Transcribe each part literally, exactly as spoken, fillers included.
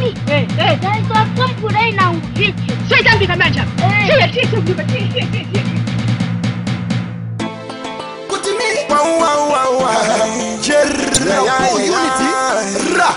Jimmy. Eh, eh. Dai to kampure na ujiki. Sai kan bika manja. Sai sai sai bika sai sai sai. Kutimi. Wow wow wow wow. Jerra unity. Ra.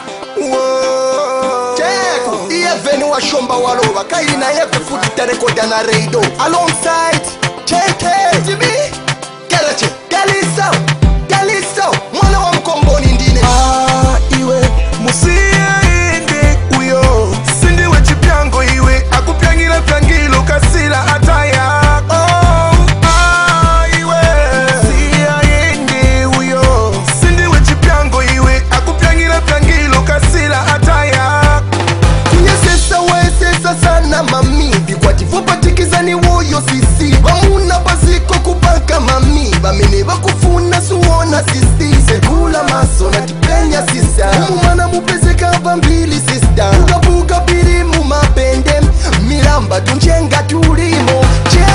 Whoa. Check. Even wa shomba waloba kaina yepe futa rekoda na reido. Alongside Check. Kutimi. Galache. Galisa. Galisa. Mwana wa mkomboni ndine. Ah, iwe musia ende uyo. Sindi we chipyango iwe. Akupyangira pyangilo kasila ataya. Oh, ah, iwe musia ende uyo. Sindi we chipyango iwe. Akupyangira pyangilo kasila ataya. Kunyesesa wesesa sana mami. Bikwati fupatikizani woyo sisi. Wamuna basiko kupaka mami. Bamene bakufuna suona sisi. Sekula maso na tipenya sisa. Umumana mupeze kava mbili sista. Buga buga biri mumapende. Miramba tunjenga tulimo.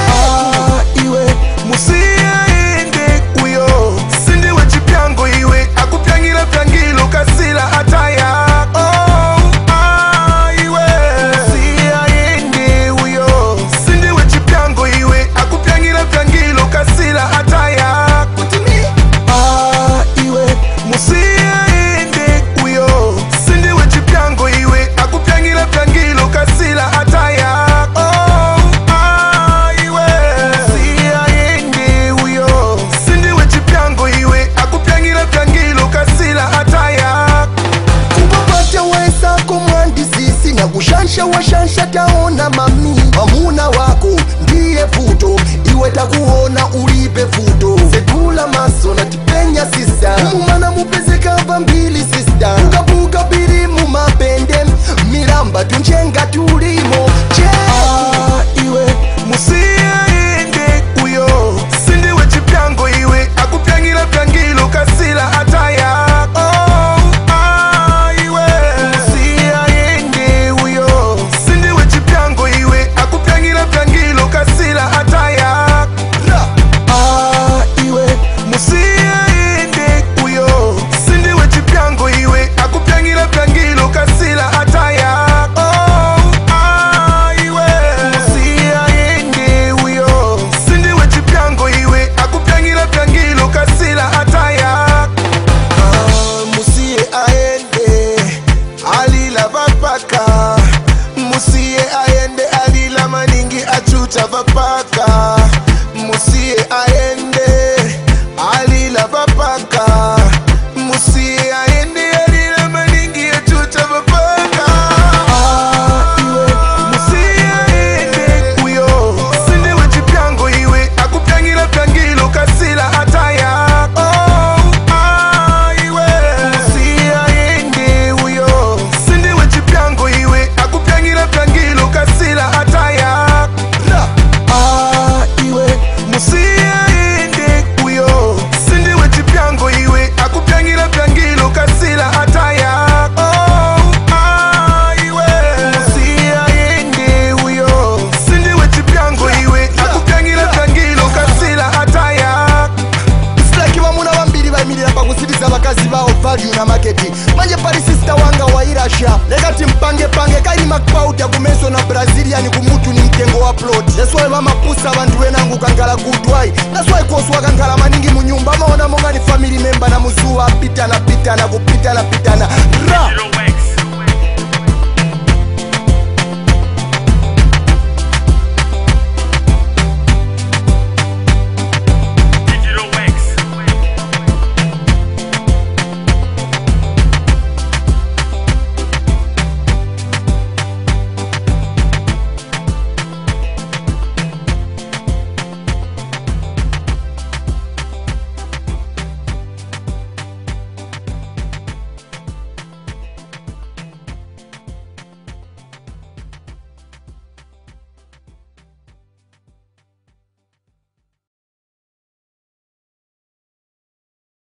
Ah, iwe musia ende uyo. Sindi we chipyango iwe. Akupyangira pyangilo kasila ataya. Oh, ah, iwe musia ende uyo. Sindi we chipyango iwe. Akupyangira pyangilo kasila ataya. Kutimi. Ah, iwe musia ende uyo. Sindi we chipyango iwe. Akupyangira pyangilo kasila ataya. Oh, ah, iwe musia ende uyo. Sindi we chipyango iwe. Akupyangira pyangilo kasila ataya. Kupapata wesa kumwandi sisi. Na kushansha washansha taona mami. Mamuna wako ndiye futo. Iwe takuona ulipe futo. Sekula maso na tipenya sista. Umumana mupeze kava mbili sista. Buga buga biri mumapende. Miramba tunjenga tulimo. Ah, iwe musia ende uyo. Sindi we chipyango iwe. Akupyangira pyangilo kasila ataya. Oh, ah, iwe musia ende uyo. Sindi we chipyango iwe. Akupyangira pyangilo kasila ataya. Ah, iwe musia ende uyo. Sindi we chipyango iwe. Akupyangira pyangilo kasila ataya. Oh, ah, iwe musia ende uyo. Sindi we chipyango iwe. Akupyangira pyangilo kasila ataya. Ah, musie aende alila vapaka. Musie aende alila maningi achuta vapaka. Musie aende alila vapaka. Musie aende alila maningi achuta vapaka. Ah, iwe musie aende uyo. Sindi we chipyango iwe. Akupyangira pyangilo kasila ataya. Oh, ah, iwe musie aende uyo. Sindi we chipyango iwe. Akupyangira pyangilo kasila ataya. Ah, iwe musia ende uyo. Sindi we chipyango iwe. Akupyangira pyangilo kasila ataya. Oh, ah, iwe musia ende uyo. Sindi we chipyango iwe. Akupyangira pyangilo kasila ataya. Islaki wamuna wambiri bayimirira pakusiriza bakazi bawo value na marketing. Manje pali sister wanga wa Irasha. Legati mpange pange kaini makpauta kumeso na Brazilian kumutu ni mtengo wa plot. That's why mama pusa bantu wenangu kankala good why. That's why koswa kankala maningi munyo.